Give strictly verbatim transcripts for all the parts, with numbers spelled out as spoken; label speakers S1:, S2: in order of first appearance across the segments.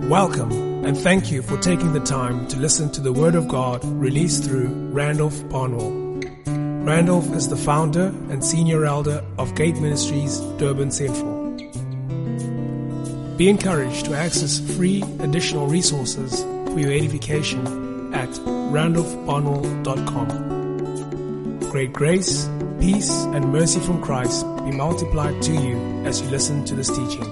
S1: Welcome, and thank you for taking the time to listen to the Word of God released through Randolph Barnwell. Randolph is the founder and senior elder of Gate Ministries, Durban Central. Be encouraged to access free additional resources for your edification at randolph barnwell dot com. Great grace, peace, and mercy from Christ be multiplied to you as you listen to this teaching.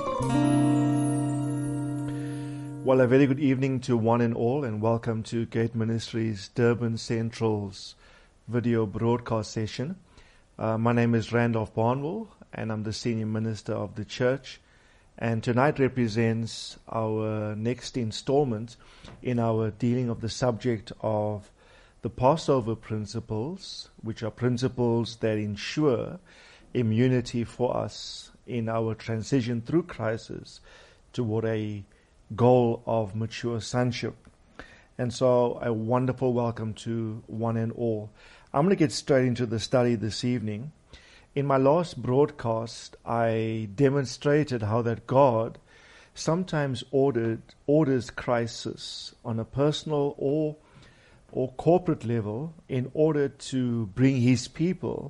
S2: Well, a very good evening to one and all, and welcome to Gate Ministries Durban Central's video broadcast session. Uh, my name is Randolph Barnwell, and I'm the senior minister of the church. And tonight represents our next installment in our dealing of the subject of the Passover principles, which are principles that ensure immunity for us in our transition through crisis toward a goal of mature sonship. And so a wonderful welcome to one and all. I'm going to get straight into the study this evening. In my last broadcast, I demonstrated how that God sometimes ordered orders crisis on a personal or or corporate level in order to bring His people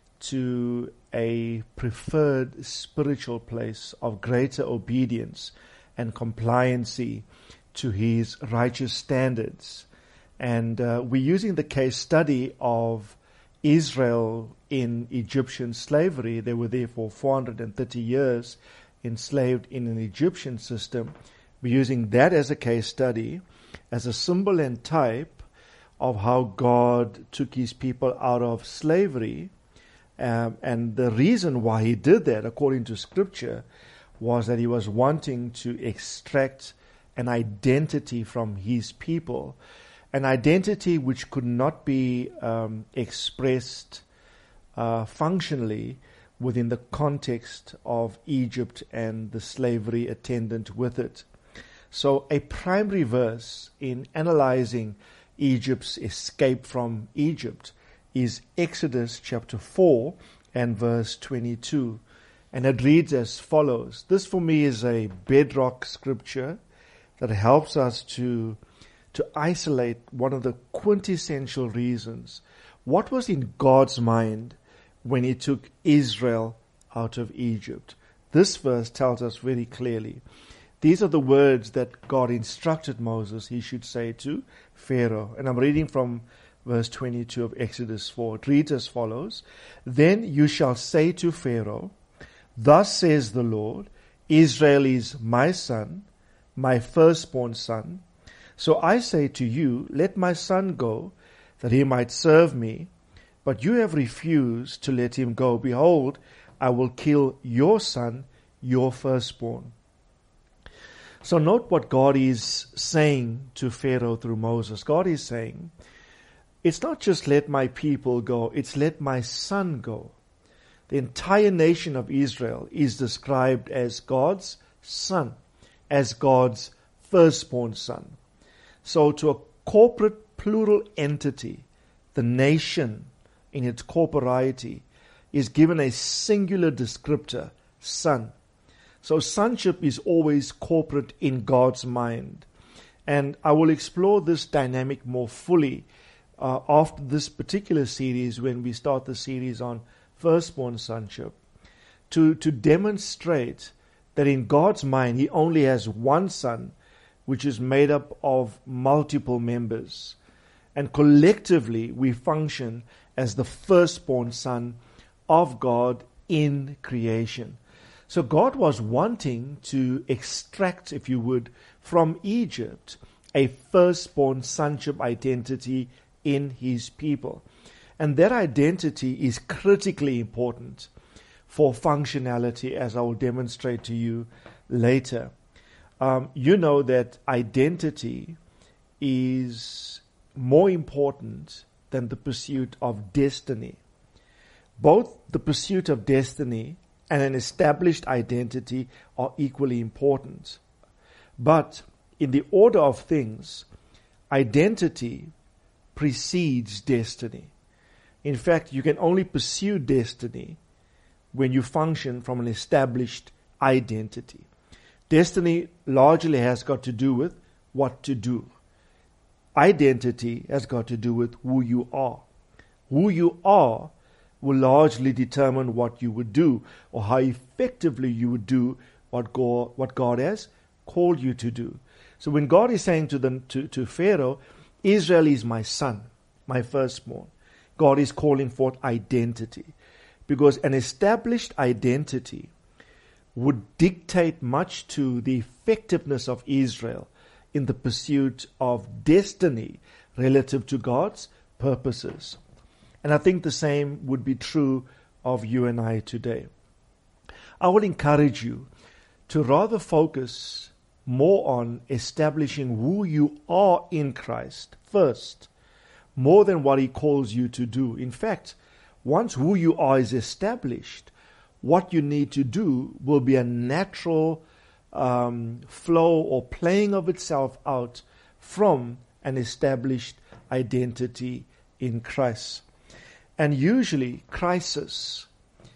S2: to a preferred spiritual place of greater obedience and compliancy to His righteous standards. And uh, we're using the case study of Israel in Egyptian slavery. They were there for four hundred thirty years, enslaved in an Egyptian system. We're using that as a case study, as a symbol and type of how God took His people out of slavery. Um, and the reason why He did that, according to Scripture, was that He was wanting to extract an identity from His people, an identity which could not be um, expressed uh, functionally within the context of Egypt and the slavery attendant with it. So a primary verse in analyzing Egypt's escape from Egypt is Exodus chapter four and verse twenty-two. And it reads as follows. This for me is a bedrock scripture that helps us to, to isolate one of the quintessential reasons. What was in God's mind when He took Israel out of Egypt? This verse tells us very clearly. These are the words that God instructed Moses he should say to Pharaoh. And I'm reading from verse twenty-two of Exodus four. It reads as follows. Then you shall say to Pharaoh, Thus says the Lord, Israel is my son, my firstborn son. So I say to you, let my son go, that he might serve me. But you have refused to let him go. Behold, I will kill your son, your firstborn. So note what God is saying to Pharaoh through Moses. God is saying, it's not just let my people go, it's let my son go. The entire nation of Israel is described as God's son, as God's firstborn son. So to a corporate plural entity, the nation in its corporeity is given a singular descriptor, son. So sonship is always corporate in God's mind. And I will explore this dynamic more fully uh, after this particular series, when we start the series on firstborn sonship, to, to demonstrate that in God's mind He only has one son, which is made up of multiple members. And collectively we function as the firstborn son of God in creation. So God was wanting to extract, if you would, from Egypt a firstborn sonship identity in His people. And that identity is critically important for functionality, as I will demonstrate to you later. Um, you know that identity is more important than the pursuit of destiny. Both the pursuit of destiny and an established identity are equally important. But in the order of things, identity precedes destiny. In fact, you can only pursue destiny when you function from an established identity. Destiny largely has got to do with what to do. Identity has got to do with who you are. Who you are will largely determine what you would do, or how effectively you would do what God, what God has called you to do. So when God is saying to them, to, to Pharaoh, Israel is my son, my firstborn, God is calling forth identity. Because an established identity would dictate much to the effectiveness of Israel in the pursuit of destiny relative to God's purposes. And I think the same would be true of you and I today. I would encourage you to rather focus more on establishing who you are in Christ first, more than what He calls you to do. In fact, once who you are is established, what you need to do will be a natural um, flow or playing of itself out from an established identity in Christ. And usually, crisis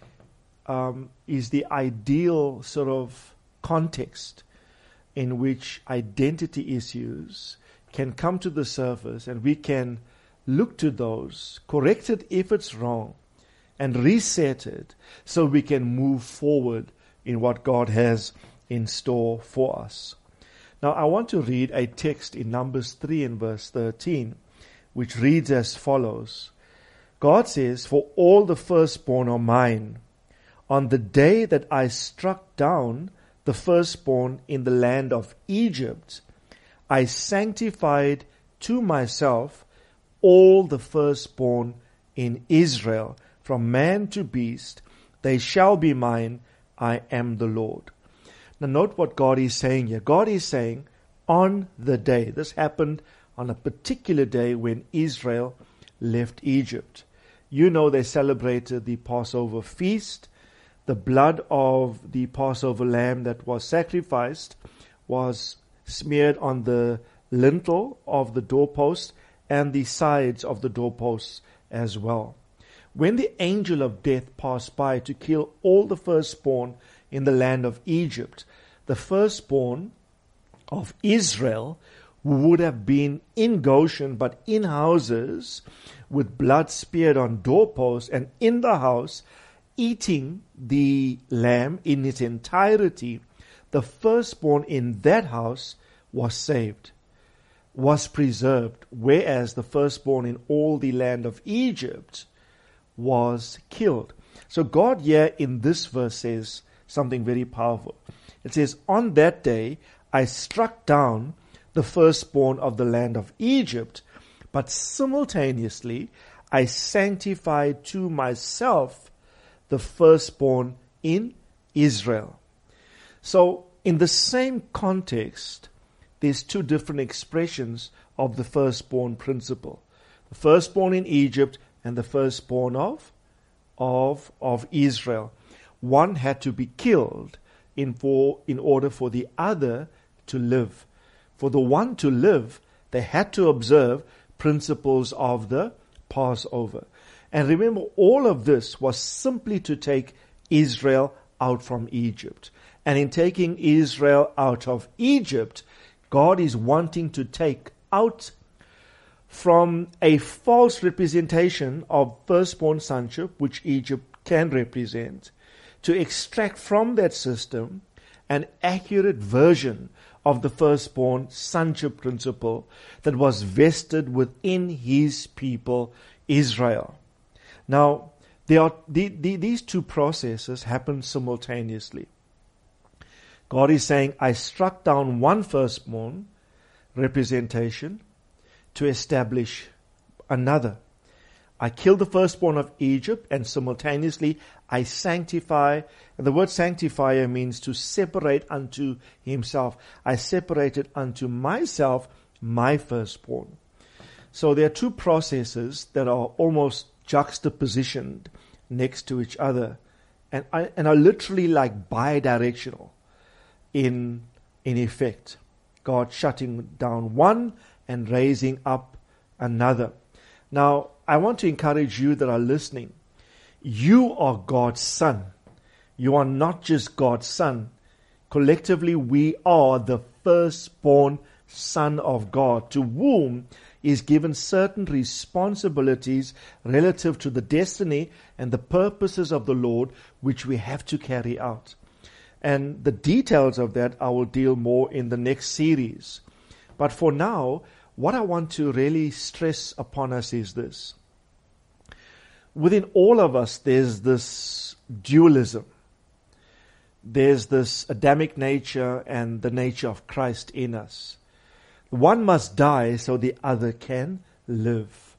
S2: um, is the ideal sort of context in which identity issues can come to the surface, and we can look to those, correct it if it's wrong, and reset it so we can move forward in what God has in store for us. Now, I want to read a text in Numbers three and verse thirteen, which reads as follows. God says, "For all the firstborn are mine. On the day that I struck down the firstborn in the land of Egypt, I sanctified to myself all the firstborn in Israel, from man to beast. They shall be mine. I am the Lord." Now note what God is saying here. God is saying, on the day. This happened on a particular day when Israel left Egypt. You know they celebrated the Passover feast. The blood of the Passover lamb that was sacrificed was smeared on the lintel of the doorpost and the sides of the doorposts as well. When the angel of death passed by to kill all the firstborn in the land of Egypt, the firstborn of Israel would have been in Goshen, but in houses with blood speared on doorposts, and in the house eating the lamb in its entirety, the firstborn in that house was saved, was preserved, whereas the firstborn in all the land of Egypt was killed. So God here in this verse says something very powerful. It says, on that day I struck down the firstborn of the land of Egypt, but simultaneously I sanctified to myself the firstborn in Israel. So in the same context, there's two different expressions of the firstborn principle. The firstborn in Egypt and the firstborn of, of, of Israel. One had to be killed in, for, in order for the other to live. For the one to live, they had to observe principles of the Passover. And remember, all of this was simply to take Israel out from Egypt. And in taking Israel out of Egypt, God is wanting to take out from a false representation of firstborn sonship, which Egypt can represent, to extract from that system an accurate version of the firstborn sonship principle that was vested within His people, Israel. Now, there are the, the, these two processes happen simultaneously. God is saying, I struck down one firstborn representation to establish another. I killed the firstborn of Egypt, and simultaneously I sanctify. And the word sanctifier means to separate unto Himself. I separated unto myself my firstborn. So there are two processes that are almost juxtapositioned next to each other, and, and are literally like bidirectional in, in effect. God shutting down one and raising up another. Now, I want to encourage you that are listening. You are God's son. You are not just God's son. Collectively, we are the firstborn son of God, to whom is given certain responsibilities relative to the destiny and the purposes of the Lord, which we have to carry out. And the details of that I will deal more in the next series. But for now, what I want to really stress upon us is this. Within all of us, there's this dualism. There's this Adamic nature and the nature of Christ in us. One must die so the other can live.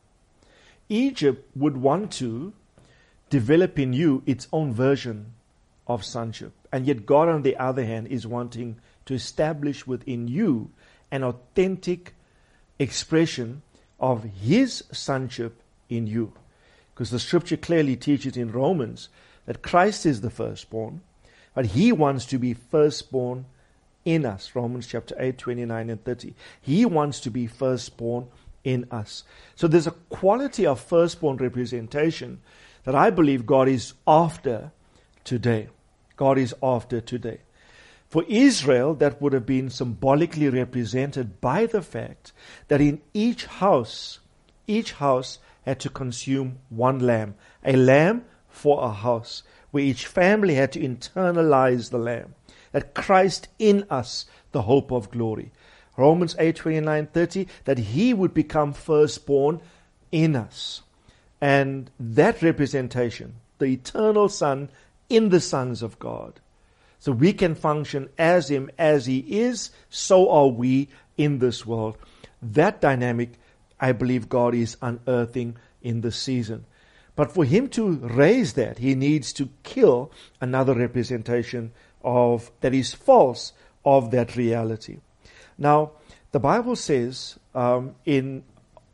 S2: Egypt would want to develop in you its own version of sonship. And yet God, on the other hand, is wanting to establish within you an authentic expression of His sonship in you. Because the scripture clearly teaches in Romans that Christ is the firstborn, but He wants to be firstborn in us. Romans chapter eight, twenty-nine and thirty. He wants to be firstborn in us. So there's a quality of firstborn representation that I believe God is after today. God is after today. For Israel, that would have been symbolically represented by the fact that in each house, each house had to consume one lamb, a lamb for a house, where each family had to internalize the lamb, that Christ in us, the hope of glory. Romans eight, twenty-nine, thirty, that He would become firstborn in us. And that representation, the eternal Son in the sons of God. So we can function as Him, as He is, so are we in this world. That dynamic, I believe God is unearthing in this season. But for Him to raise that, He needs to kill another representation of that is false of that reality. Now, the Bible says um, in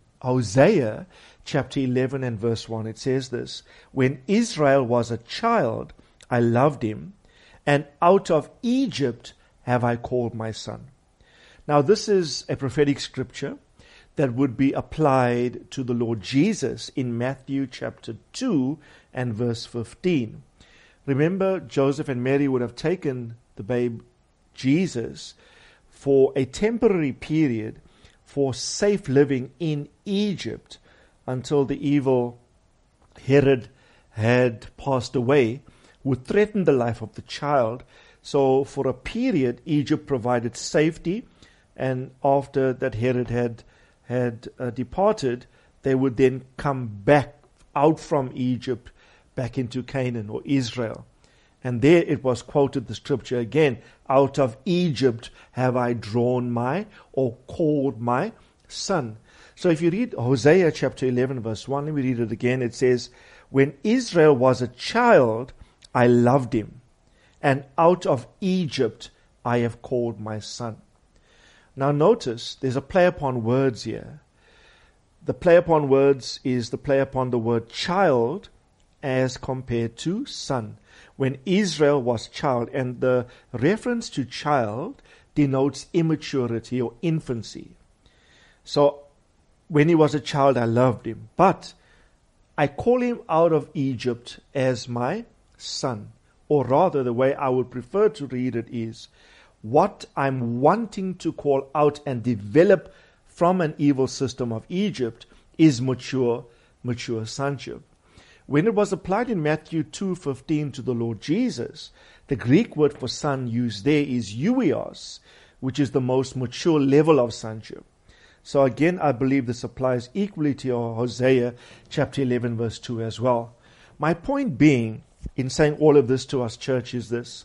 S2: Hosea chapter eleven and verse one, it says this, when Israel was a child, I loved him, and out of Egypt have I called my son. Now, this is a prophetic scripture that would be applied to the Lord Jesus in Matthew chapter two and verse fifteen. Remember, Joseph and Mary would have taken the babe Jesus for a temporary period for safe living in Egypt until the evil Herod had passed away, would threaten the life of the child. So for a period, Egypt provided safety, and after that Herod had had uh, departed, they would then come back out from Egypt back into Canaan or Israel. And there it was quoted, the scripture again, out of Egypt have I drawn my, or called my son. So if you read Hosea chapter eleven verse one, let me read it again. It says, when Israel was a child, I loved him, and out of Egypt I have called my son. Now notice, there's a play upon words here. The play upon words is the play upon the word child as compared to son. When Israel was child, and the reference to child denotes immaturity or infancy. So when he was a child, I loved him, but I call him out of Egypt as my son. Or rather, the way I would prefer to read it is, what I'm wanting to call out and develop from an evil system of Egypt is mature, mature sonship. When it was applied in Matthew two fifteen to the Lord Jesus, the Greek word for son used there is euios, which is the most mature level of sonship. So again, I believe this applies equally to Hosea chapter eleven verse two as well. My point being, in saying all of this to us, church, is this.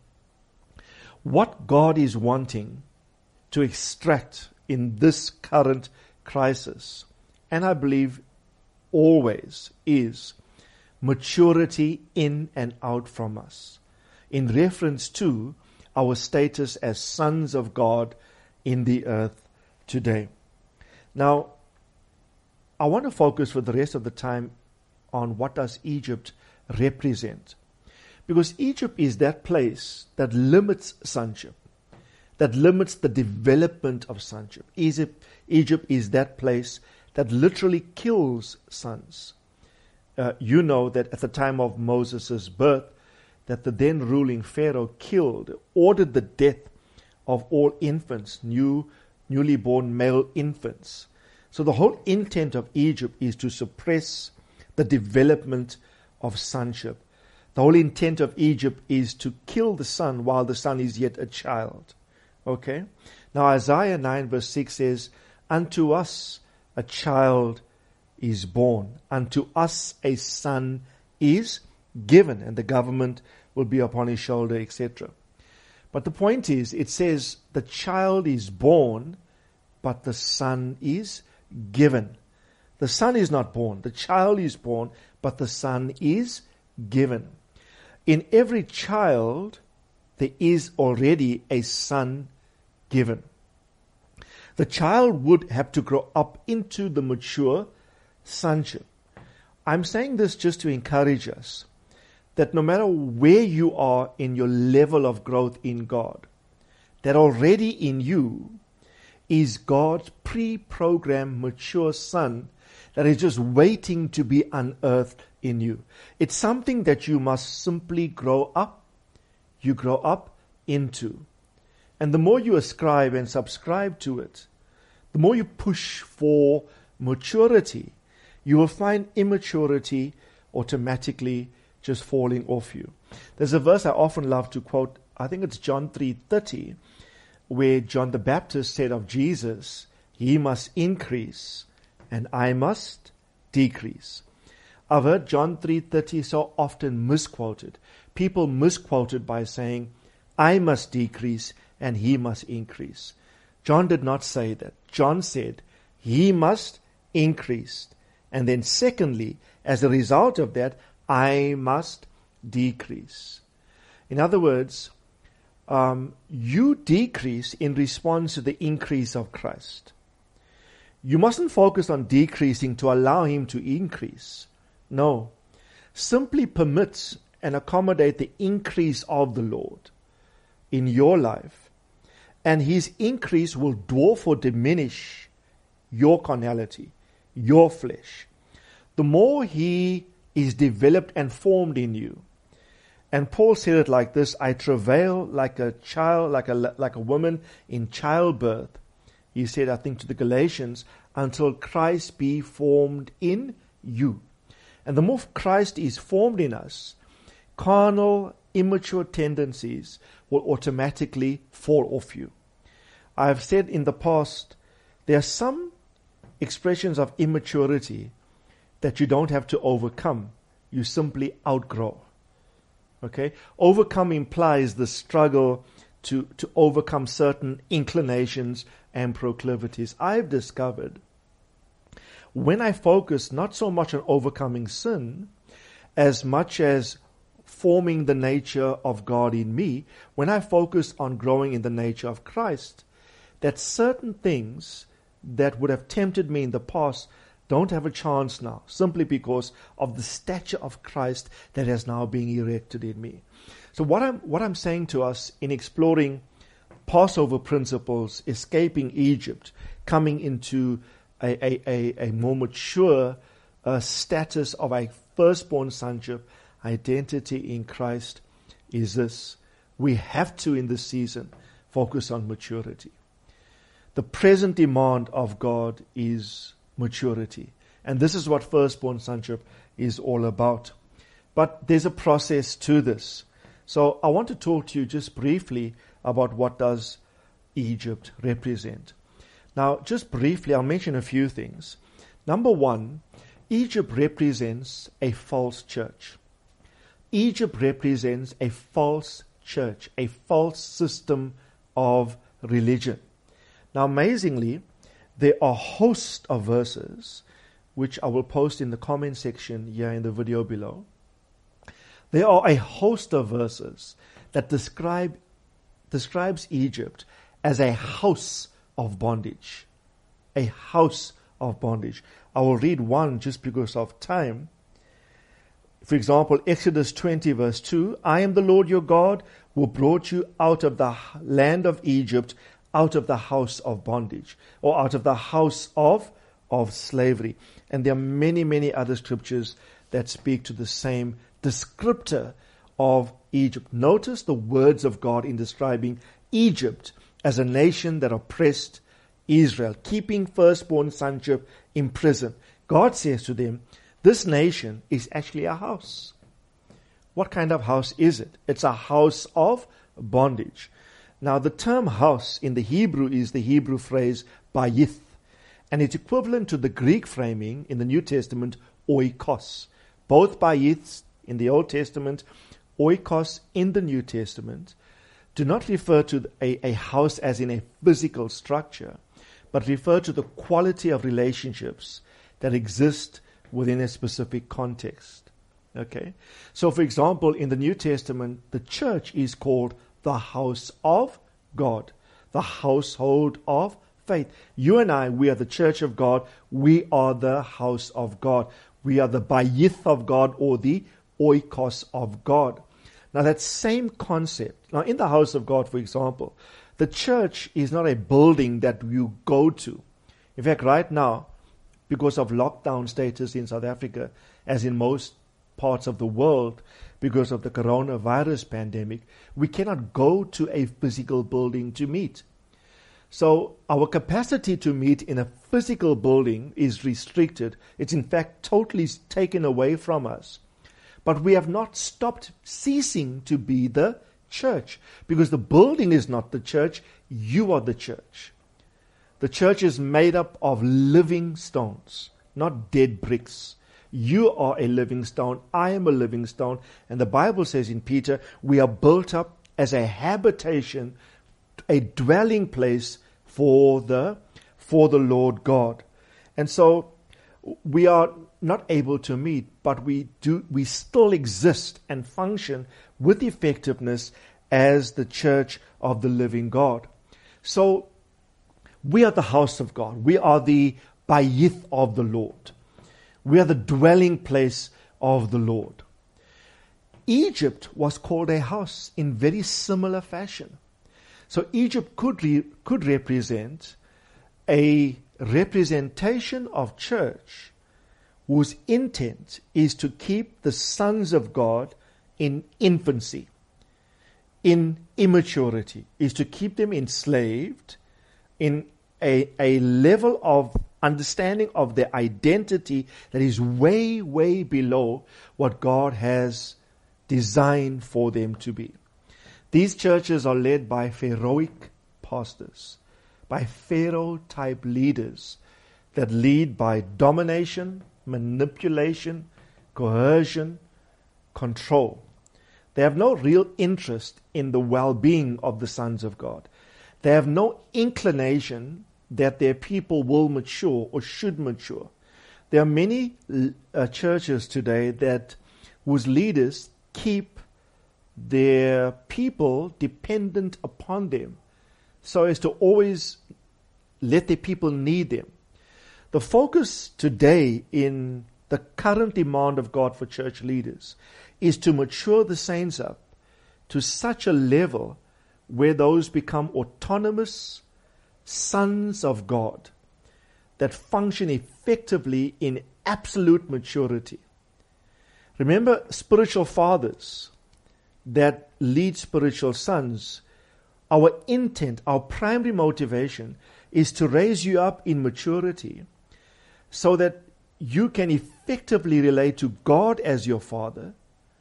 S2: What God is wanting to extract in this current crisis, and I believe always, is maturity in and out from us, in reference to our status as sons of God in the earth today. Now, I want to focus for the rest of the time on what does Egypt represent. Because Egypt is that place that limits sonship, that limits the development of sonship. Egypt, Egypt is that place that literally kills sons. Uh, you know that at the time of Moses' birth, that the then ruling Pharaoh killed, ordered the death of all infants, new, newly born male infants. So the whole intent of Egypt is to suppress the development of sonship. The whole intent of Egypt is to kill the son while the son is yet a child. Okay? Now Isaiah nine verse six says, unto us a child is born, unto us a son is given, and the government will be upon his shoulder, et cetera. But the point is, it says the child is born, but the son is given. The son is not born, the child is born, but the son is given. In every child, there is already a son given. The child would have to grow up into the mature sonship. I'm saying this just to encourage us that no matter where you are in your level of growth in God, that already in you is God's pre-programmed mature son that is just waiting to be unearthed in you. It's something that you must simply grow up. You grow up into. And the more you ascribe and subscribe to it, the more you push for maturity, you will find immaturity automatically just falling off you. There's a verse I often love to quote. I think it's John three thirty, where John the Baptist said of Jesus, he must increase and I must decrease. I've heard John three thirty so often misquoted. People misquoted by saying, I must decrease and he must increase. John did not say that. John said, he must increase. And then secondly, as a result of that, I must decrease. In other words, um, you decrease in response to the increase of Christ. You mustn't focus on decreasing to allow him to increase. No. Simply permit and accommodate the increase of the Lord in your life, and his increase will dwarf or diminish your carnality, your flesh. The more he is developed and formed in you. And Paul said it like this, I travail like a child, like a, like a woman in childbirth. He said, I think to the Galatians, until Christ be formed in you. And the more Christ is formed in us, carnal, immature tendencies will automatically fall off you. I have said in the past, there are some expressions of immaturity that you don't have to overcome. You simply outgrow. Okay? Overcome implies the struggle to, to overcome certain inclinations and proclivities. I've discovered when I focus not so much on overcoming sin as much as forming the nature of God in me, when I focus on growing in the nature of Christ, that certain things that would have tempted me in the past don't have a chance now, simply because of the stature of Christ that has now been erected in me. So what I'm what I'm saying to us in exploring Passover principles, escaping Egypt, coming into a, a, a, a more mature uh, status of a firstborn sonship, identity in Christ, is this. We have to, in this season, focus on maturity. The present demand of God is maturity. And this is what firstborn sonship is all about. But there's a process to this. So I want to talk to you just briefly about what does Egypt represent. Now, just briefly, I'll mention a few things. Number one, Egypt represents a false church. Egypt represents a false church, a false system of religion. Now, amazingly, there are a host of verses, which I will post in the comment section here in the video below. There are a host of verses that describe describes Egypt as a house of bondage. A house of bondage. I will read one just because of time. For example, Exodus twenty verse two, I am the Lord your God who brought you out of the land of Egypt, out of the house of bondage, or out of the house of, of slavery. And there are many, many other scriptures that speak to the same descriptor of Egypt. Notice the words of God in describing Egypt as a nation that oppressed Israel, keeping firstborn sonship in prison. God says to them, this nation is actually a house. What kind of house is it? It's a house of bondage. Now, the term house in the Hebrew is the Hebrew phrase bayith, and it's equivalent to the Greek framing in the New Testament, oikos. Both bayiths in the Old Testament, oikos in the New Testament, do not refer to a, a house as in a physical structure, but refer to the quality of relationships that exist within a specific context. Okay? So, for example, in the New Testament, the church is called the house of God, the household of faith. You and I, we are the church of God. We are the house of God. We are the bayith of God, or the oikos of God. Now, that same concept, now in the house of God, for example, the church is not a building that you go to. In fact, right now, because of lockdown status in South Africa, as in most parts of the world, because of the coronavirus pandemic, we cannot go to a physical building to meet. So our capacity to meet in a physical building is restricted. It's in fact totally taken away from us. But we have not stopped ceasing to be the church, because the building is not the church, you are the church. The church is made up of living stones, not dead bricks. You are a living stone, I am a living stone, and the Bible says in Peter, we are built up as a habitation, a dwelling place for the for the Lord God. And so we are not able to meet, but we do we still exist and function with effectiveness as the church of the living God. So we are the house of God. We are the bayith of the Lord. We are the dwelling place of the Lord. Egypt was called a house in very similar fashion. So Egypt could re, could represent a representation of church whose intent is to keep the sons of God in infancy, in immaturity, is to keep them enslaved in a, a level of understanding of their identity that is way, way below what God has designed for them to be. These churches are led by Pharaohic pastors, by Pharaoh-type leaders that lead by domination, manipulation, coercion, control. They have no real interest in the well-being of the sons of God. They have no inclination that their people will mature or should mature. There are many uh, churches today that whose leaders keep their people dependent upon them so as to always let their people need them. The focus today in the current demand of God for church leaders is to mature the saints up to such a level where those become autonomous sons of God that function effectively in absolute maturity. Remember, spiritual fathers that lead spiritual sons, our intent, our primary motivation is to raise you up in maturity so that you can effectively relate to God as your Father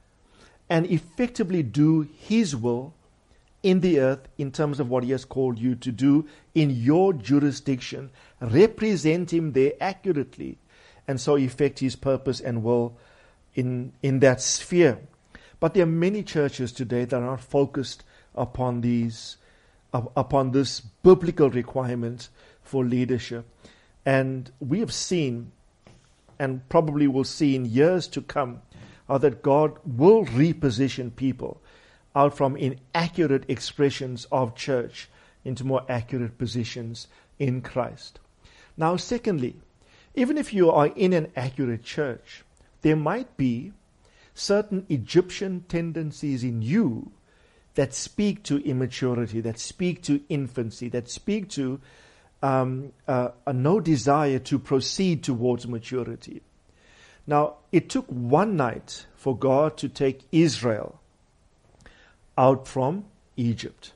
S2: and effectively do His will in the earth in terms of what He has called you to do in your jurisdiction, represent Him there accurately, and so effect His purpose and will in, in that sphere. But there are many churches today that are not focused upon these, uh, upon this biblical requirement for leadership. And we have seen, and probably will see in years to come, uh, that God will reposition people out from inaccurate expressions of church into more accurate positions in Christ. Now, secondly, even if you are in an accurate church, there might be certain Egyptian tendencies in you that speak to immaturity, that speak to infancy, that speak to um, uh, a no desire to proceed towards maturity. Now, it took one night for God to take Israel out from Egypt.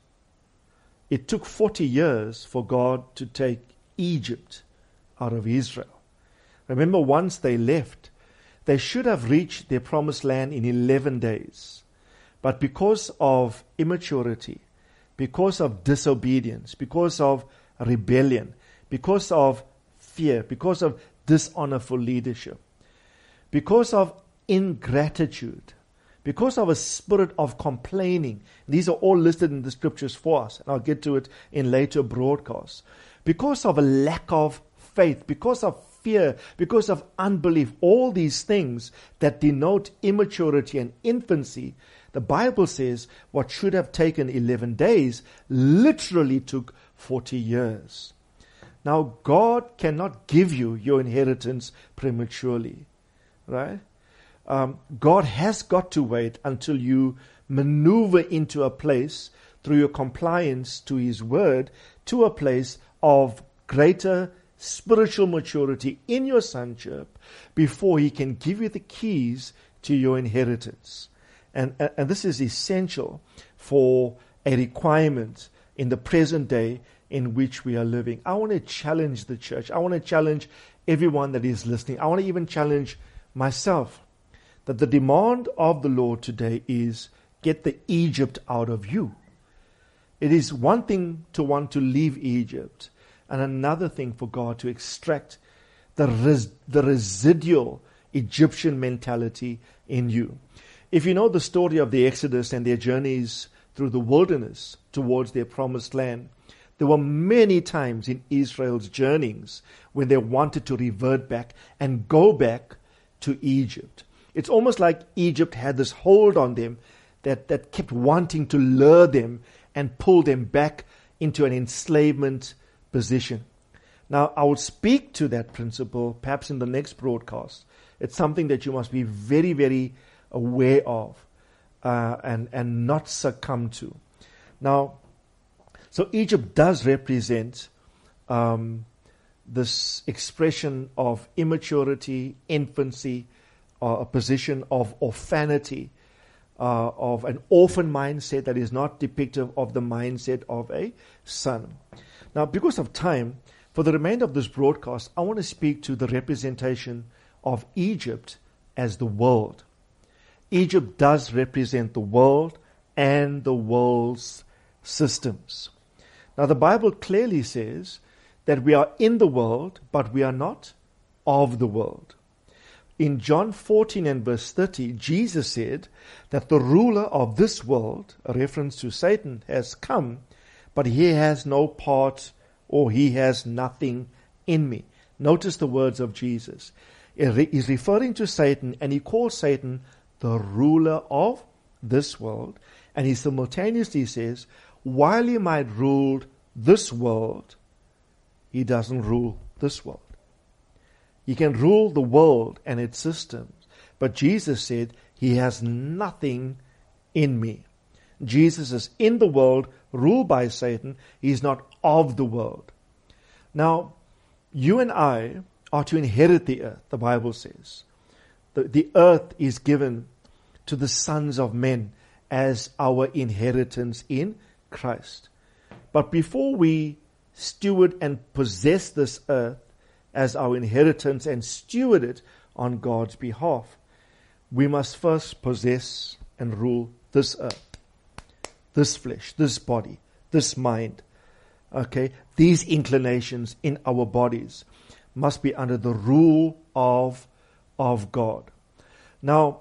S2: It took forty years for God to take Egypt out of Israel. Remember, once they left, they should have reached their promised land in eleven days. But because of immaturity, because of disobedience, because of rebellion, because of fear, because of dishonorful leadership, because of ingratitude, because of a spirit of complaining. These are all listed in the scriptures for us, and I'll get to it in later broadcasts. Because of a lack of faith, because of fear, because of unbelief, all these things that denote immaturity and infancy, the Bible says what should have taken eleven days literally took forty years. Now, God cannot give you your inheritance prematurely, right? Um, God has got to wait until you maneuver into a place through your compliance to His word, to a place of greater spiritual maturity in your sonship before He can give you the keys to your inheritance. And, and this is essential for a requirement in the present day in which we are living. I want to challenge the church. I want to challenge everyone that is listening. I want to even challenge myself that the demand of the Lord today is get the Egypt out of you. It is one thing to want to leave Egypt, and another thing for God to extract the res- the residual Egyptian mentality in you. If you know the story of the Exodus and their journeys through the wilderness towards their promised land, there were many times in Israel's journeys when they wanted to revert back and go back to Egypt. It's almost like Egypt had this hold on them that, that kept wanting to lure them and pull them back into an enslavement position. Now, I will speak to that principle perhaps in the next broadcast. It's something that you must be very, very aware of uh, and, and not succumb to. Now, so Egypt does represent um, this expression of immaturity, infancy, uh, a position of orphanity, uh, of an orphan mindset that is not depictive of the mindset of a son. Now, because of time, for the remainder of this broadcast, I want to speak to the representation of Egypt as the world. Egypt does represent the world and the world's systems. Now, the Bible clearly says that we are in the world, but we are not of the world. In John fourteen and verse thirty, Jesus said that the ruler of this world, a reference to Satan, has come, but he has no part or he has nothing in me. Notice the words of Jesus. He's referring to Satan, and he calls Satan the ruler of this world. And he simultaneously says, while he might rule this world, he doesn't rule this world. He can rule the world and its systems. But Jesus said, he has nothing in me. Jesus is in the world, ruled by Satan. He is not of the world. Now, you and I are to inherit the earth, the Bible says. The, the earth is given to the sons of men as our inheritance in Christ. But before we steward and possess this earth as our inheritance and steward it on God's behalf, we must first possess and rule this earth, this flesh, this body, this mind. Okay, these inclinations in our bodies must be under the rule of, of God. Now,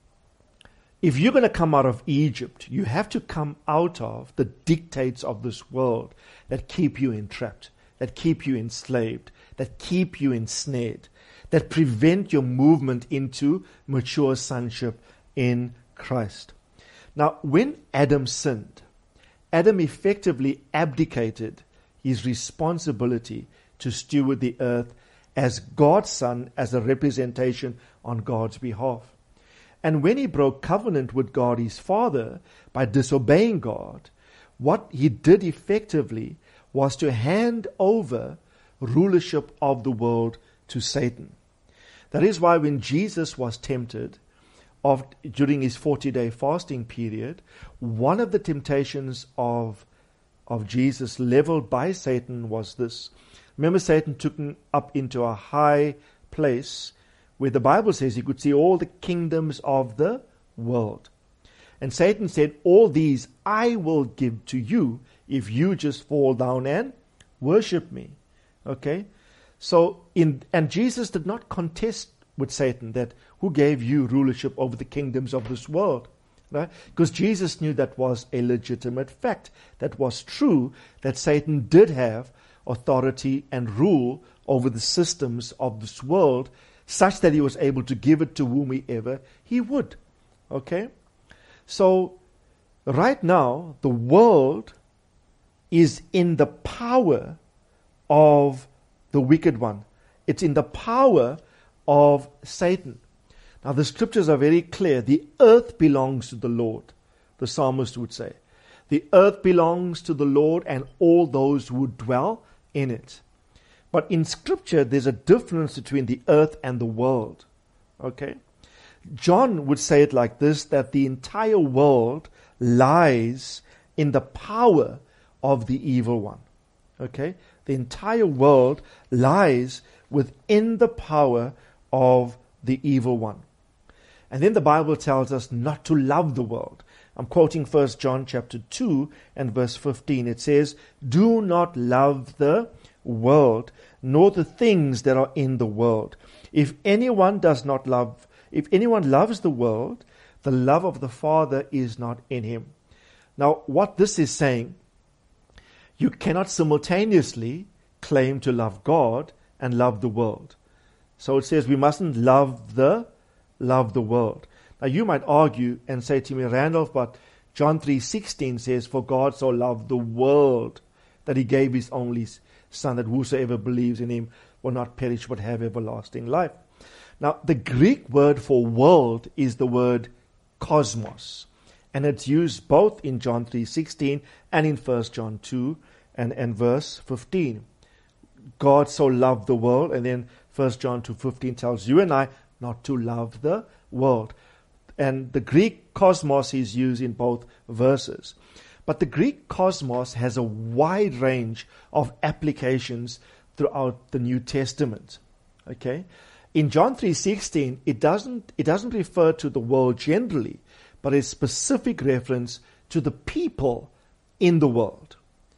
S2: if you're going to come out of Egypt, you have to come out of the dictates of this world that keep you entrapped, that keep you enslaved, that keep you ensnared, that prevent your movement into mature sonship in Christ. Now, when Adam sinned, Adam effectively abdicated his responsibility to steward the earth as God's son, as a representation on God's behalf. And when he broke covenant with God, his father, by disobeying God, what he did effectively was to hand over rulership of the world to Satan. That is why when Jesus was tempted, of during his forty-day fasting period, one of the temptations of of Jesus leveled by Satan was this. Remember, Satan took him up into a high place where the Bible says he could see all the kingdoms of the world. And Satan said, all these I will give to you if you just fall down and worship me. Okay? So, in and Jesus did not contest with Satan that who gave you rulership over the kingdoms of this world. Right? Because Jesus knew that was a legitimate fact. That was true, that Satan did have authority and rule over the systems of this world, such that he was able to give it to whomever he would. Okay? So, right now, the world is in the power of the wicked one. It's in the power of Satan. Now, the scriptures are very clear. The earth belongs to the Lord, the psalmist would say. The earth belongs to the Lord and all those who dwell in it. But in scripture, there's a difference between the earth and the world. Okay? John would say it like this, that the entire world lies in the power of the evil one. Okay? The entire world lies within the power of the evil one. And then the Bible tells us not to love the world. I'm quoting First John chapter two and verse fifteen. It says, do not love the world, nor the things that are in the world. If anyone does not love, if anyone loves the world, the love of the Father is not in him. Now, what this is saying, you cannot simultaneously claim to love God and love the world. So it says we mustn't love the love the world. Now you might argue and say to me, Randolph, but John three sixteen says, for God so loved the world that he gave his only Son, that whosoever believes in him will not perish but have everlasting life. Now the Greek word for world is the word cosmos. And it's used both in John three sixteen and in First John two and, and verse fifteen. God so loved the world, and then First John two fifteen tells you and I not to love the world. And the Greek cosmos is used in both verses. But the Greek cosmos has a wide range of applications throughout the New Testament. Okay? In John three sixteen, it doesn't it doesn't refer to the world generally, but a specific reference to the people in the world.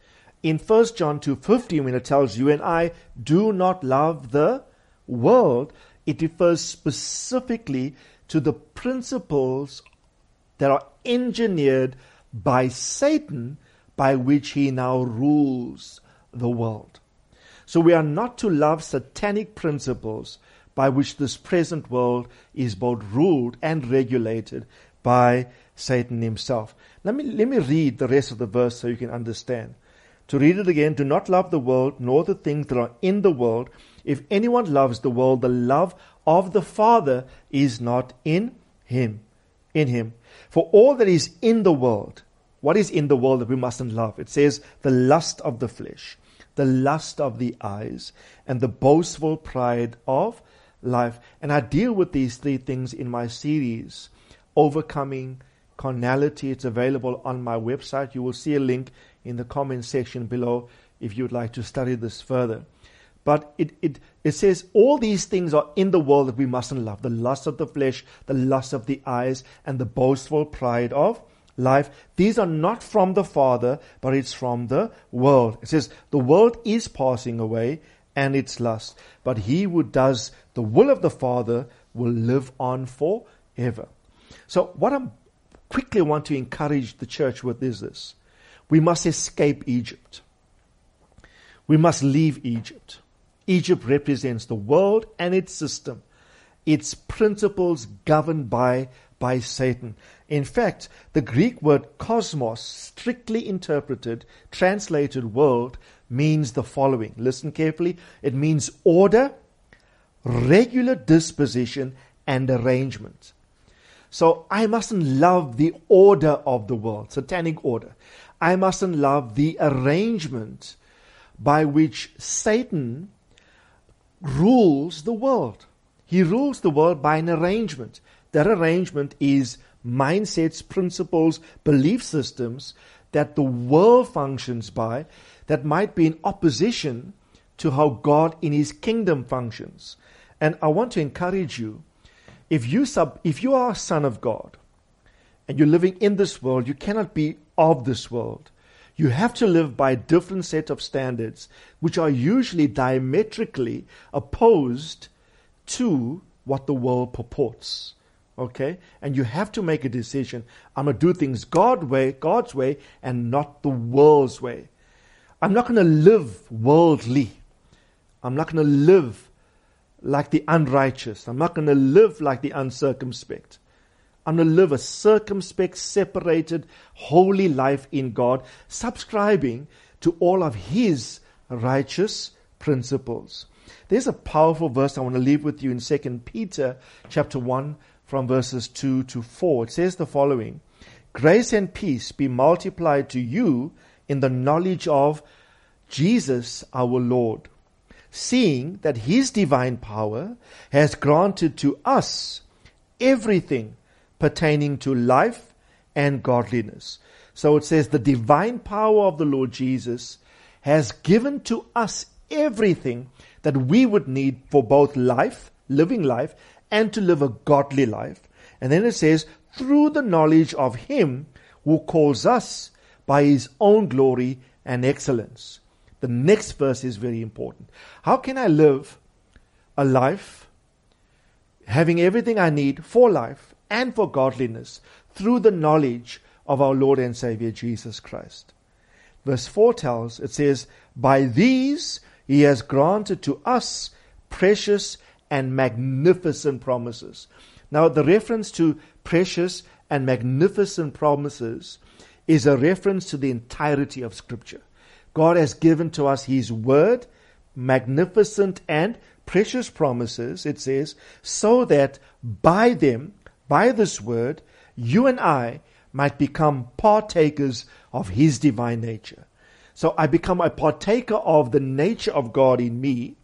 S2: In First John two fifteen, when it tells you and I, do not love the world, it refers specifically to the principles that are engineered by Satan, by which he now rules the world. So we are not to love satanic principles by which this present world is both ruled and regulated by Satan himself. Let me, let me read the rest of the verse so you can understand. To read it again, do not love the world, nor the things that are in the world. If anyone loves the world, the love of the Father is not in him. In him. For all that is in the world, what is in the world that we mustn't love? It says the lust of the flesh, the lust of the eyes, and the boastful pride of life. And I deal with these three things in my series, Overcoming Carnality. It's available on my website. You will see a link in the comment section below if you would like to study this further. But it, it, it says all these things are in the world that we mustn't love. The lust of the flesh, the lust of the eyes, and the boastful pride of life. These are not from the Father, but it's from the world. It says the world is passing away and its lust, but he who does the will of the Father will live on forever. So what I quickly want to encourage the church with is this. We must escape Egypt. We must leave Egypt. Egypt represents the world and its system, its principles governed by, by Satan. In fact, the Greek word cosmos, strictly interpreted, translated world, means the following. Listen carefully. It means order, regular disposition, and arrangement. So I mustn't love the order of the world, satanic order. I mustn't love the arrangement by which Satan rules the world. He rules the world by an arrangement. That arrangement is mindsets, principles, belief systems that the world functions by that might be in opposition to how God in His kingdom functions. And I want to encourage you, if you sub, if you are a son of God and you're living in this world, you cannot be of this world. You have to live by a different set of standards, which are usually diametrically opposed to what the world purports. Okay? And you have to make a decision. I'm going to do things God's way, God's way, and not the world's way. I'm not going to live worldly. I'm not going to live like the unrighteous. I'm not going to live like the uncircumspect. I'm going to live a circumspect, separated, holy life in God, subscribing to all of His righteous principles. There's a powerful verse I want to leave with you in Second Peter chapter one from verses two to four. It says the following: Grace and peace be multiplied to you in the knowledge of Jesus our Lord, seeing that His divine power has granted to us everything pertaining to life and godliness. So it says the divine power of the Lord Jesus has given to us everything that we would need for both life, living life, and to live a godly life. And then it says, through the knowledge of Him who calls us by His own glory and excellence. The next verse is very important. How can I live a life having everything I need for life and for godliness through the knowledge of our Lord and Savior Jesus Christ? Verse four tells, it says, by these He has granted to us precious and magnificent promises. Now, the reference to precious and magnificent promises is a reference to the entirety of Scripture. God has given to us His word, magnificent and precious promises, it says, so that by them, by this word, you and I might become partakers of His divine nature. So I become a partaker of the nature of God in me,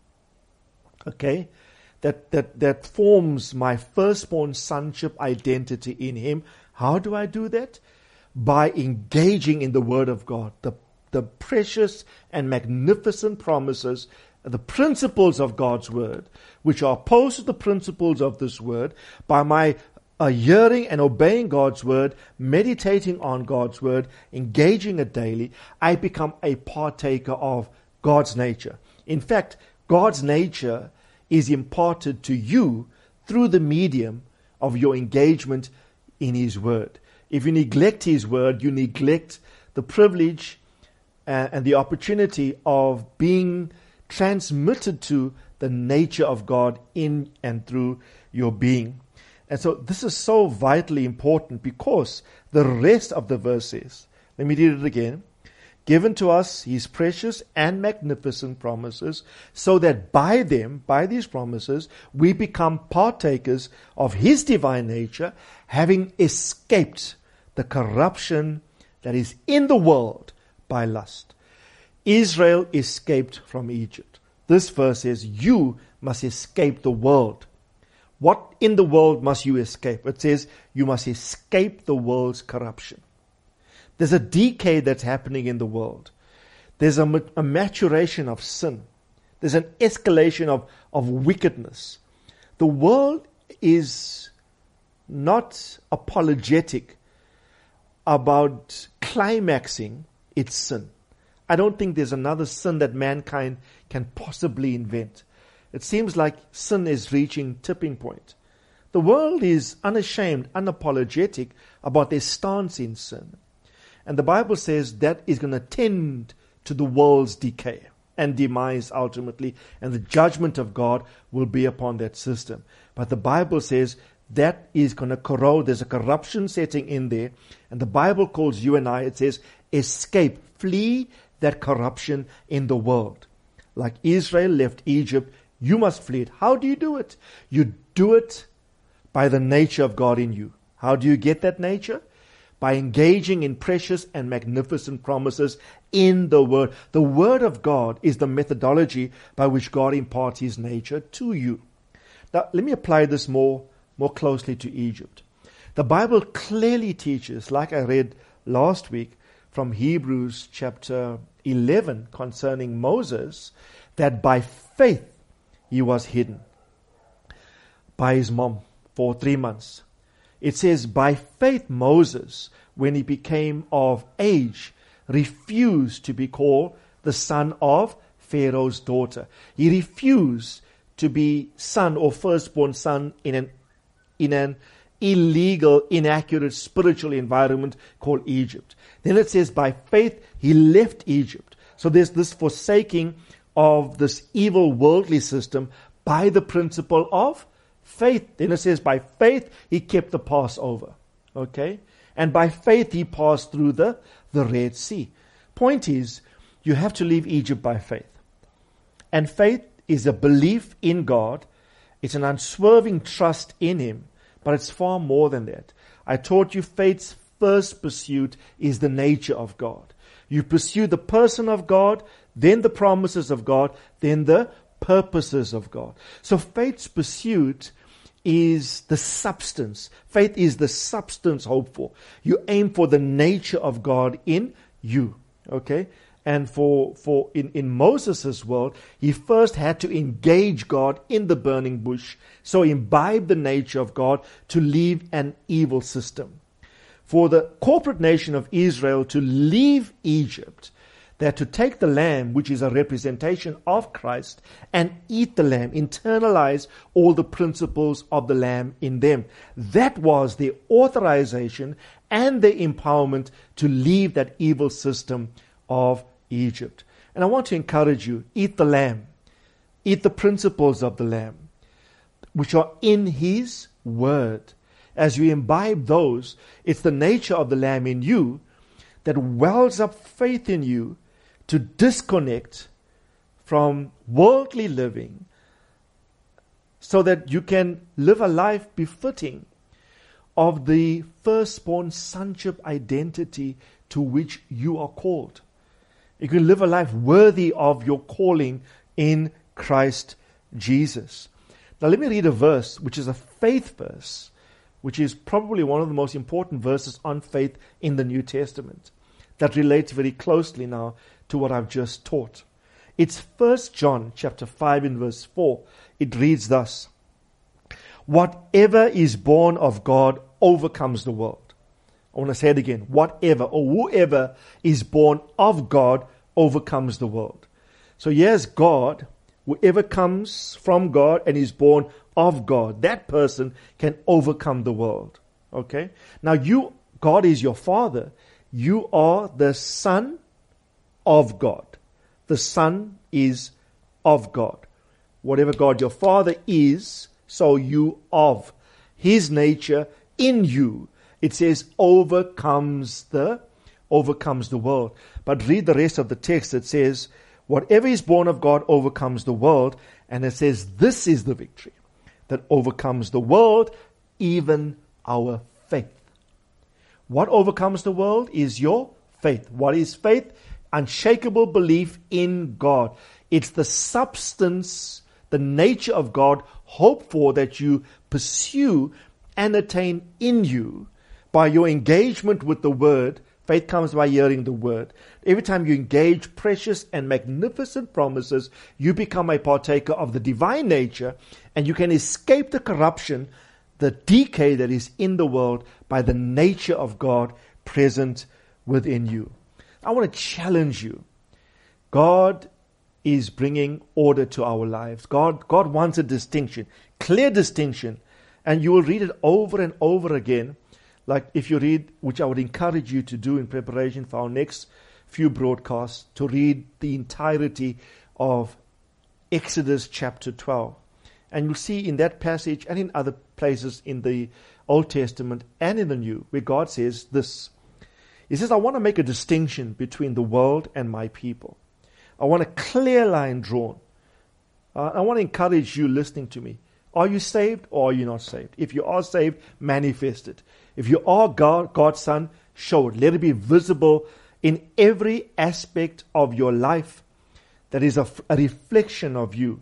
S2: okay, that, that, that forms my firstborn sonship identity in Him. How do I do that? By engaging in the Word of God, the, the precious and magnificent promises, the principles of God's Word, which are opposed to the principles of this Word, by my uh, hearing and obeying God's Word, meditating on God's Word, engaging it daily, I become a partaker of God's nature. In fact, God's nature is imparted to you through the medium of your engagement in His Word. If you neglect His Word, you neglect the privilege uh, and the opportunity of being transmitted to the nature of God in and through your being. And so this is so vitally important because the rest of the verse says, let me read it again, given to us His precious and magnificent promises, so that by them, by these promises, we become partakers of His divine nature, having escaped the corruption that is in the world by lust. Israel escaped from Egypt. This verse says, you must escape the world. What in the world must you escape? It says, you must escape the world's corruption. There's a decay that's happening in the world. There's a, a maturation of sin. There's an escalation of, of wickedness. The world is not apologetic about climaxing its sin. I don't think there's another sin that mankind can possibly invent. It seems like sin is reaching tipping point. The world is unashamed, unapologetic about their stance in sin. And the Bible says that is going to tend to the world's decay and demise ultimately, and the judgment of God will be upon that system. But the Bible says that is going to corrode. There's a corruption setting in there. And the Bible calls you and I, it says, escape, flee that corruption in the world. Like Israel left Egypt, you must flee it. How do you do it? You do it by the nature of God in you. How do you get that nature? By engaging in precious and magnificent promises in the Word. The Word of God is the methodology by which God imparts His nature to you. Now, let me apply this more more closely to Egypt. The Bible clearly teaches, like I read last week from Hebrews chapter eleven concerning Moses, that by faith he was hidden by his mom for three months. It says, by faith Moses, when he became of age, refused to be called the son of Pharaoh's daughter. He refused to be son or firstborn son in an in an illegal, inaccurate spiritual environment called Egypt. Then it says, by faith he left Egypt. So there's this forsaking of this evil worldly system by the principle of faith. Then it says, by faith he kept the Passover. Okay? And by faith he passed through the, the Red Sea. Point is, you have to leave Egypt by faith. And faith is a belief in God. It's an unswerving trust in Him. But it's far more than that. I taught you faith's first pursuit is the nature of God. You pursue the person of God, then the promises of God, then the purposes of God. So faith's pursuit is the substance. Faith is the substance hoped for. You aim for the nature of God in you. Okay? And for, for in, in Moses' world, he first had to engage God in the burning bush. So imbibe the nature of God to leave an evil system. For the corporate nation of Israel to leave Egypt, they had to take the lamb, which is a representation of Christ, and eat the lamb, internalize all the principles of the lamb in them. That was the authorization and the empowerment to leave that evil system of Egypt. And I want to encourage you, eat the lamb. Eat the principles of the lamb, which are in His word. As you imbibe those, it's the nature of the lamb in you that wells up faith in you to disconnect from worldly living so that you can live a life befitting of the firstborn sonship identity to which you are called. You can live a life worthy of your calling in Christ Jesus. Now let me read a verse, which is a faith verse, which is probably one of the most important verses on faith in the New Testament, that relates very closely now to what I've just taught. It's First John chapter five in verse four. It reads thus: whatever is born of God overcomes the world. I want to say it again. Whatever or whoever is born of God overcomes the world. So yes, God, whoever comes from God and is born of God, that person can overcome the world. Okay? Now you, God is your Father. You are the Son of God. The Son is of God. Whatever God your Father is, so you of His nature in you. It says overcomes the overcomes the world. But read the rest of the text. It says, whatever is born of God overcomes the world. And it says, this is the victory that overcomes the world, even our faith. What overcomes the world is your faith. What is faith? Unshakable belief in God. It's the substance, the nature of God, hope for that you pursue and attain in you by your engagement with the Word. Faith comes by hearing the Word. Every time you engage precious and magnificent promises, you become a partaker of the divine nature, and you can escape the corruption, the decay that is in the world by the nature of God present within you. I want to challenge you. God is bringing order to our lives. God, God wants a distinction, clear distinction, and you will read it over and over again. Like if you read, which I would encourage you to do in preparation for our next few broadcasts, to read the entirety of Exodus chapter twelve. And you'll see in that passage and in other places in the Old Testament and in the New, where God says this. He says, I want to make a distinction between the world and my people. I want a clear line drawn. Uh, I want to encourage you listening to me. Are you saved or are you not saved? If you are saved, manifest it. If you are God, God's son, show it. Let it be visible in every aspect of your life that is a, a reflection of you.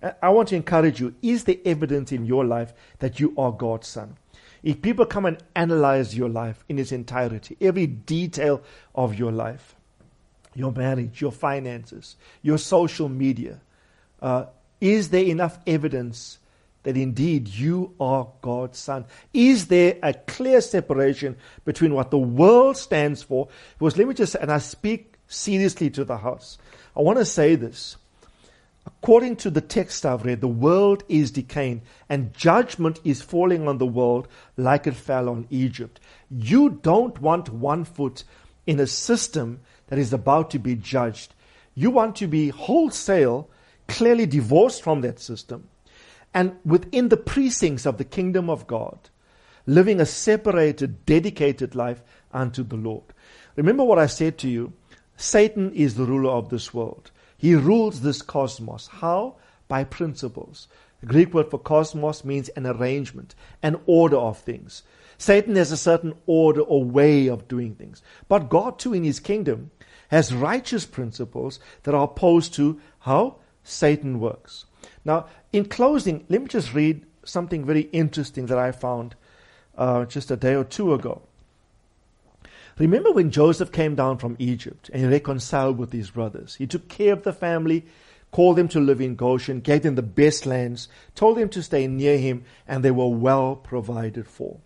S2: I want to encourage you, is there evidence in your life that you are God's son? If people come and analyze your life in its entirety, every detail of your life, your marriage, your finances, your social media, uh, is there enough evidence that indeed you are God's son? Is there a clear separation between what the world stands for? Because let me just, and I speak seriously to the house, I want to say this. According to the text I've read, the world is decaying and judgment is falling on the world like it fell on Egypt. You don't want one foot in a system that is about to be judged. You want to be wholesale, clearly divorced from that system, and within the precincts of the kingdom of God, living a separated, dedicated life unto the Lord. Remember what I said to you, Satan is the ruler of this world. He rules this cosmos. How? By principles. The Greek word for cosmos means an arrangement, an order of things. Satan has a certain order or way of doing things. But God too in his kingdom has righteous principles that are opposed to how Satan works. Now, in closing, let me just read something very interesting that I found uh, just a day or two ago. Remember when Joseph came down from Egypt and he reconciled with his brothers? He took care of the family, called them to live in Goshen, gave them the best lands, told them to stay near him, and they were well provided for.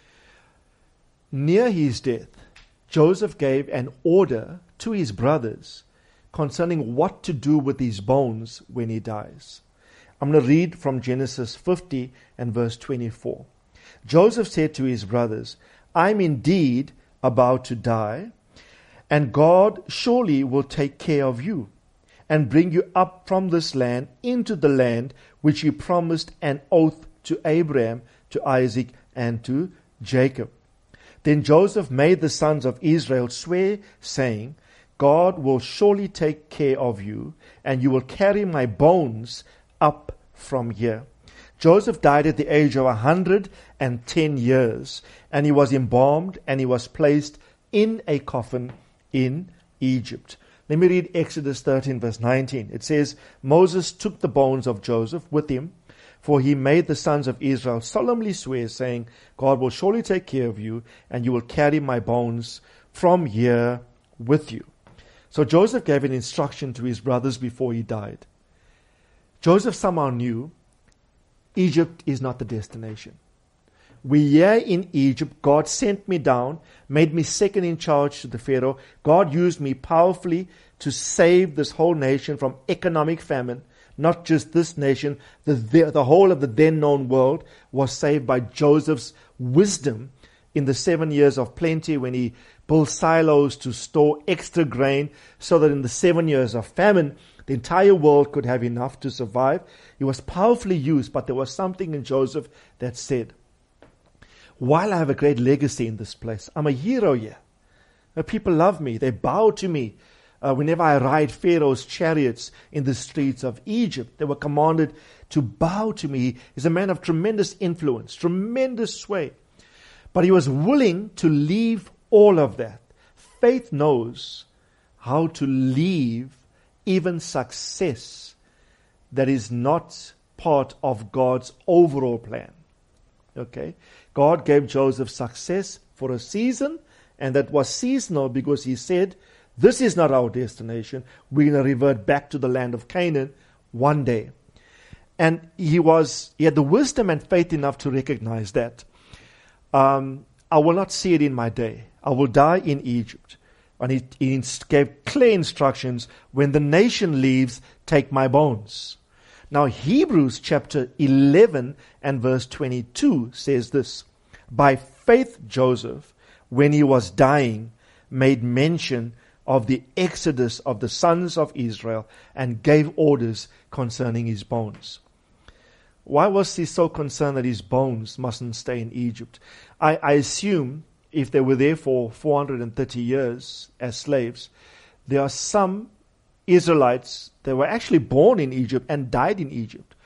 S2: Near his death, Joseph gave an order to his brothers concerning what to do with his bones when he dies. I'm going to read from Genesis fifty and verse twenty-four. Joseph said to his brothers, I'm indeed about to die, and God surely will take care of you and bring you up from this land into the land which he promised an oath to Abraham, to Isaac, and to Jacob. Then Joseph made the sons of Israel swear, saying, God will surely take care of you, and you will carry my bones up from here. Joseph died at the age of a hundred and ten years, and he was embalmed, and he was placed in a coffin in Egypt. Let me read Exodus thirteen, verse nineteen. It says, Moses took the bones of Joseph with him, for he made the sons of Israel solemnly swear, saying, God will surely take care of you, and you will carry my bones from here with you. So Joseph gave an instruction to his brothers before he died. Joseph somehow knew Egypt is not the destination. We're here in Egypt. God sent me down, made me second in charge to the Pharaoh. God used me powerfully to save this whole nation from economic famine. Not just this nation, the, the, the whole of the then known world was saved by Joseph's wisdom in the seven years of plenty when he built silos to store extra grain so that in the seven years of famine, the entire world could have enough to survive. He was powerfully used, but there was something in Joseph that said, while I have a great legacy in this place, I'm a hero here. People love me. They bow to me. Uh, whenever I ride Pharaoh's chariots in the streets of Egypt, they were commanded to bow to me. He's a man of tremendous influence, tremendous sway. But he was willing to leave all of that. Faith knows how to leave even success that is not part of God's overall plan. Okay? God gave Joseph success for a season, and that was seasonal because he said, this is not our destination. We're going to revert back to the land of Canaan one day. And he was, he had the wisdom and faith enough to recognize that. Um, I will not see it in my day. I will die in Egypt. And he, he gave clear instructions, when the nation leaves, take my bones. Now Hebrews chapter eleven and verse twenty-two says this, by faith Joseph, when he was dying, made mention of the exodus of the sons of Israel and gave orders concerning his bones. Why was he so concerned that his bones mustn't stay in Egypt? I, I assume if they were there for four hundred thirty years as slaves, there are some Israelites that were actually born in Egypt and died in Egypt.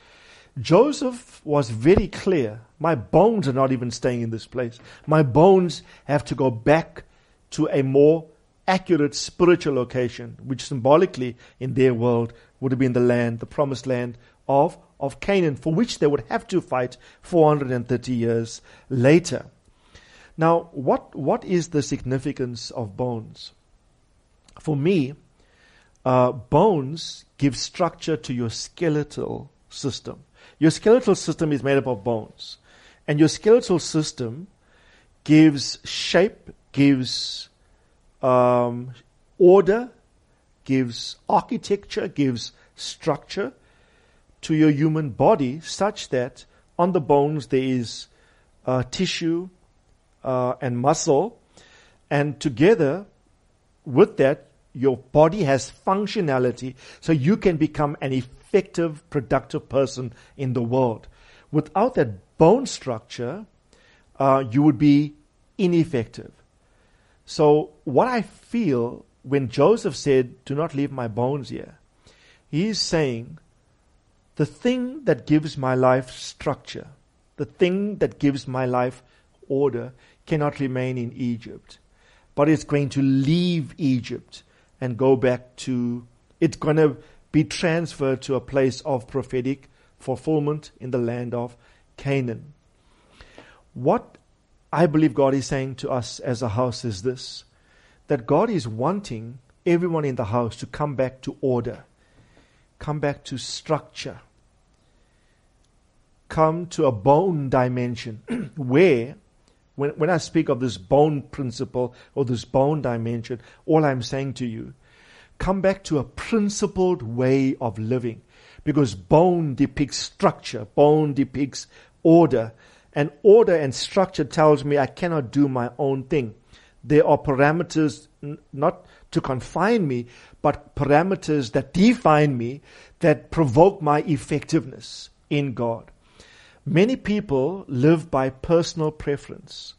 S2: Joseph was very clear. My bones are not even staying in this place. My bones have to go back to a more accurate spiritual location, which symbolically in their world would have been the land, the promised land of, of Canaan, for which they would have to fight four hundred thirty years later. Now, what what is the significance of bones? For me, uh, bones give structure to your skeletal system. Your skeletal system is made up of bones. And your skeletal system gives shape, gives um, order, gives architecture, gives structure to your human body, such that on the bones there is uh, tissue uh, and muscle, and together with that your body has functionality, so you can become an effective, productive person in the world. Without that bone structure, uh, you would be ineffective. So what I feel when Joseph said, "Do not leave my bones here," he is saying, the thing that gives my life structure, the thing that gives my life order, cannot remain in Egypt, but it's going to leave Egypt and go back to, it's going to be transferred to a place of prophetic fulfillment in the land of Canaan. What I believe God is saying to us as a house is this, that God is wanting everyone in the house to come back to order, come back to structure, come to a bone dimension where, when, when I speak of this bone principle or this bone dimension, all I'm saying to you, come back to a principled way of living, because bone depicts structure, bone depicts order, and order and structure tells me I cannot do my own thing. There are parameters n- not to confine me, but parameters that define me, that provoke my effectiveness in God. Many people live by personal preference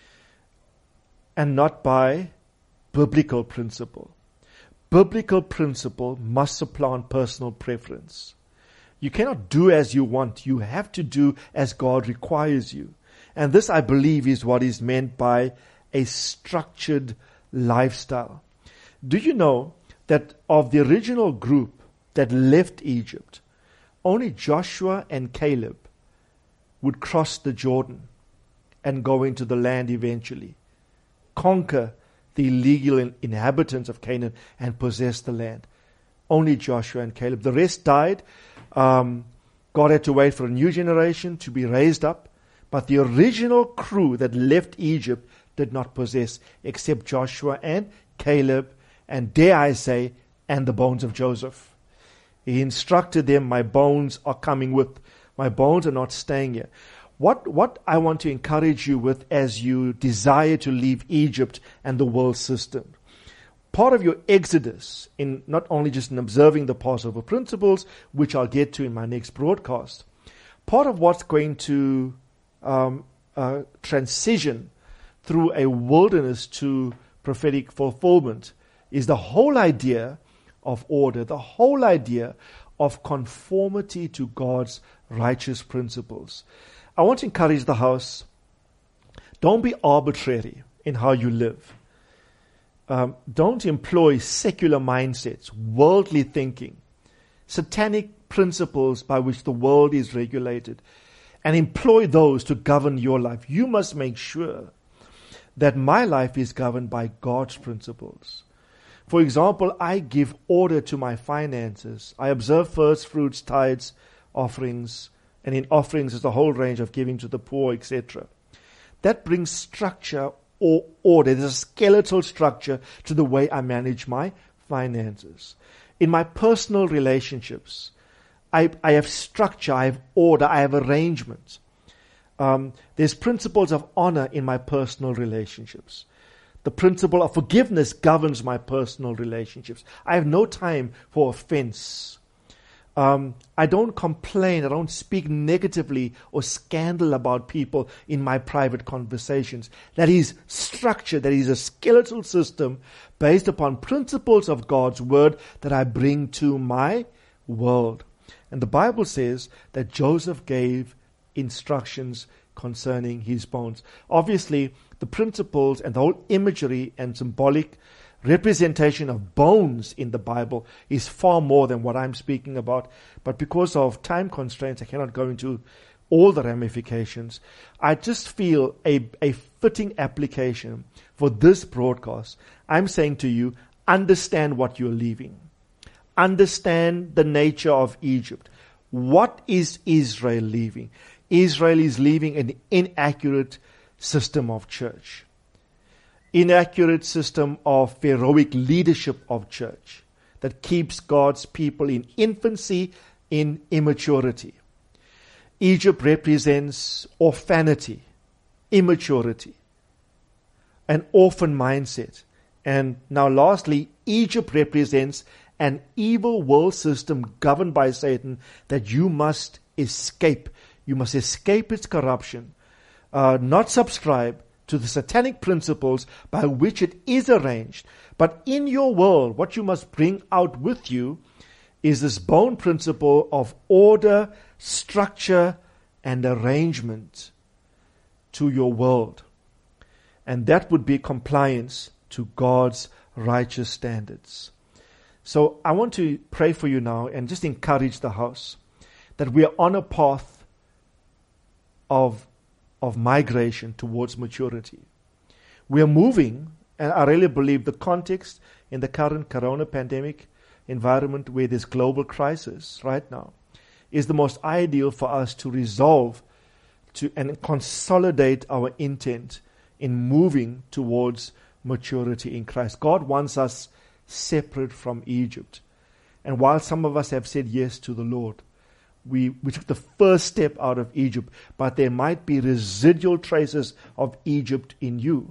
S2: and not by biblical principle. Biblical principle must supplant personal preference. You cannot do as you want. You have to do as God requires you. And this, I believe, is what is meant by a structured lifestyle. Do you know that of the original group that left Egypt, only Joshua and Caleb would cross the Jordan and go into the land eventually, conquer the illegal in- inhabitants of Canaan and possess the land? Only Joshua and Caleb. The rest died. Um, God had to wait for a new generation to be raised up. But the original crew that left Egypt did not possess, except Joshua and Caleb, and dare I say, and the bones of Joseph. He instructed them, my bones are coming with, my bones are not staying here. What, what I want to encourage you with as you desire to leave Egypt and the world system, part of your exodus, in not only just in observing the Passover principles, which I'll get to in my next broadcast, part of what's going to um, uh, transition through a wilderness to prophetic fulfillment is the whole idea of order, the whole idea of conformity to God's righteous principles. I want to encourage the house, don't be arbitrary in how you live. Um, don't employ secular mindsets, worldly thinking, satanic principles by which the world is regulated, and employ those to govern your life. You must make sure that my life is governed by God's principles. For example, I give order to my finances. I observe first fruits, tithes, offerings, and in offerings is a whole range of giving to the poor, et cetera. That brings structure or order. There's a skeletal structure to the way I manage my finances. In my personal relationships, I, I have structure, I have order, I have arrangements. Um, there's principles of honor in my personal relationships. The principle of forgiveness governs my personal relationships. I have no time for offense. Um, I don't complain. I don't speak negatively or scandal about people in my private conversations. That is structure. That is a skeletal system based upon principles of God's word that I bring to my world. And the Bible says that Joseph gave instructions concerning his bones. Obviously, the principles and the whole imagery and symbolic representation of bones in the Bible is far more than what I'm speaking about. But because of time constraints, I cannot go into all the ramifications. I just feel a, a fitting application for this broadcast. I'm saying to you, understand what you're leaving. Understand the nature of Egypt. What is Israel leaving? Israel is leaving an inaccurate system of church. Inaccurate system of Pharaohic leadership of church that keeps God's people in infancy, in immaturity. Egypt represents orphanity, immaturity, an orphan mindset. And now lastly, Egypt represents an evil world system governed by Satan that you must escape. You must escape its corruption, uh, not subscribe to the satanic principles by which it is arranged. But in your world, what you must bring out with you is this bone principle of order, structure, and arrangement to your world. And that would be compliance to God's righteous standards. So I want to pray for you now and just encourage the house that we are on a path of, of migration towards maturity. We are moving, and I really believe the context in the current corona pandemic environment where there's global crisis right now is the most ideal for us to resolve to and consolidate our intent in moving towards maturity in Christ. God wants us separate from Egypt. And while some of us have said yes to the Lord, we, we took the first step out of Egypt, but there might be residual traces of Egypt in you.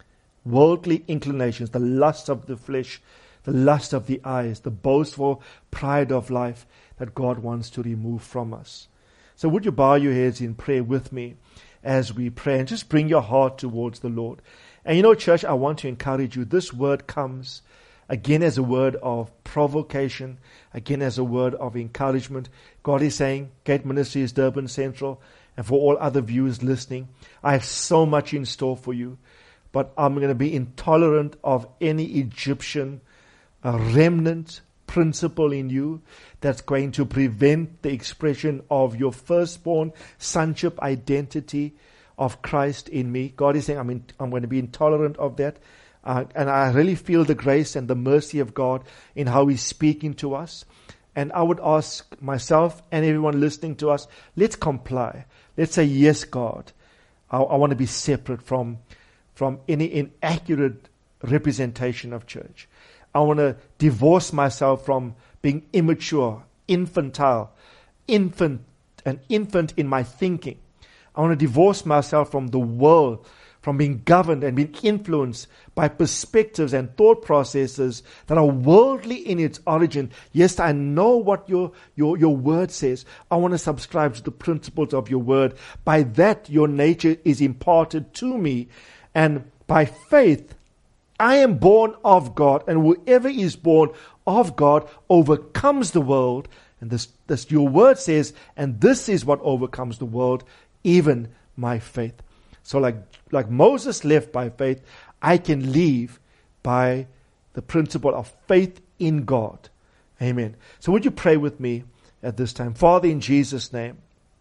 S2: Worldly inclinations, the lust of the flesh, the lust of the eyes, the boastful pride of life that God wants to remove from us. So would you bow your heads in prayer with me as we pray, and just bring your heart towards the Lord. And you know, church, I want to encourage you. This word comes again as a word of provocation, again as a word of encouragement. God is saying, Gate Ministries, Durban Central, and for all other viewers listening, I have so much in store for you, but I'm going to be intolerant of any Egyptian uh, remnant principle in you that's going to prevent the expression of your firstborn sonship identity of Christ in me. God is saying, I'm, in, I'm going to be intolerant of that. Uh, and I really feel the grace and the mercy of God in how He's speaking to us. And I would ask myself and everyone listening to us, let's comply. Let's say, yes, God, I, I want to be separate from, from any inaccurate representation of church. I want to divorce myself from being immature, infantile, infant, an infant in my thinking. I want to divorce myself from the world, from being governed and being influenced by perspectives and thought processes that are worldly in its origin. Yes, I know what your, your, your word says. I want to subscribe to the principles of your word. By that, your nature is imparted to me. And by faith, I am born of God, and whoever is born of God overcomes the world. And this, this your word says, and this is what overcomes the world, even my faith. So like, like Moses left by faith, I can leave by the principle of faith in God. Amen. So would you pray with me at this time? Father, in Jesus' name,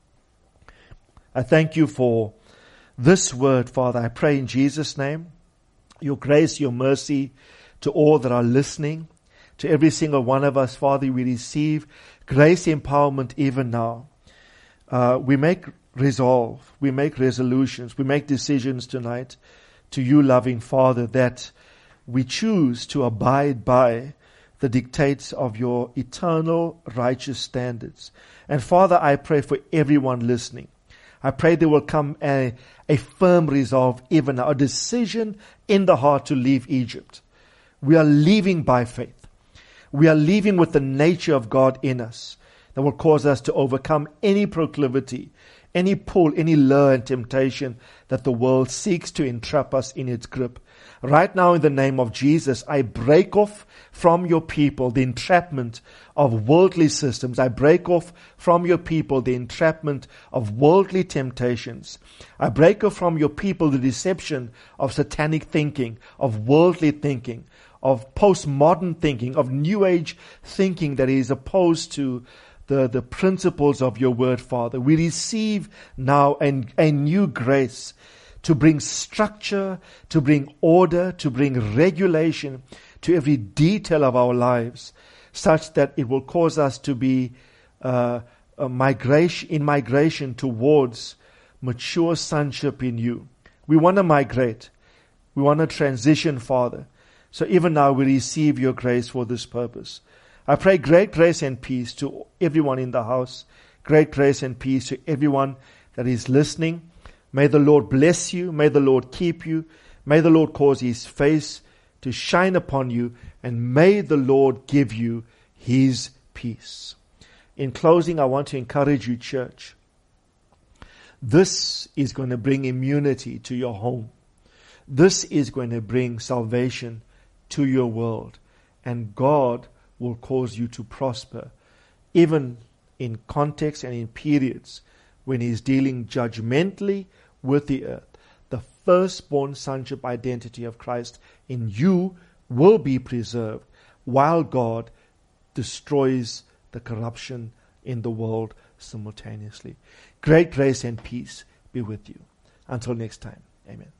S2: I thank you for this word, Father. I pray in Jesus' name, your grace, your mercy to all that are listening, to every single one of us, Father, we receive grace empowerment even now. Uh, we make resolve, we make resolutions, we make decisions tonight to you, loving Father, that we choose to abide by the dictates of your eternal righteous standards. And Father, I pray for everyone listening. I pray there will come a, a firm resolve, even a decision in the heart to leave Egypt. We are leaving by faith. We are leaving with the nature of God in us that will cause us to overcome any proclivity, any pull, any lure and temptation that the world seeks to entrap us in its grip. Right now, in the name of Jesus, I break off from your people the entrapment of worldly systems. I break off from your people the entrapment of worldly temptations. I break off from your people the deception of satanic thinking, of worldly thinking, of postmodern thinking, of New Age thinking that is opposed to the, the principles of your word, Father. We receive now a, a new grace to bring structure, to bring order, to bring regulation to every detail of our lives, such that it will cause us to be uh, a migration in migration towards mature sonship in you. We want to migrate. We want to transition, Father. So even now we receive your grace for this purpose. I pray great grace and peace to everyone in the house. Great grace and peace to everyone that is listening. May the Lord bless you. May the Lord keep you. May the Lord cause his face to shine upon you. And may the Lord give you his peace. In closing, I want to encourage you, church. This is going to bring immunity to your home. This is going to bring salvation to your world. And God will cause you to prosper, even in context and in periods when he's dealing judgmentally with the earth. The firstborn sonship identity of Christ in you will be preserved while God destroys the corruption in the world simultaneously. Great grace and peace be with you. Until next time, amen.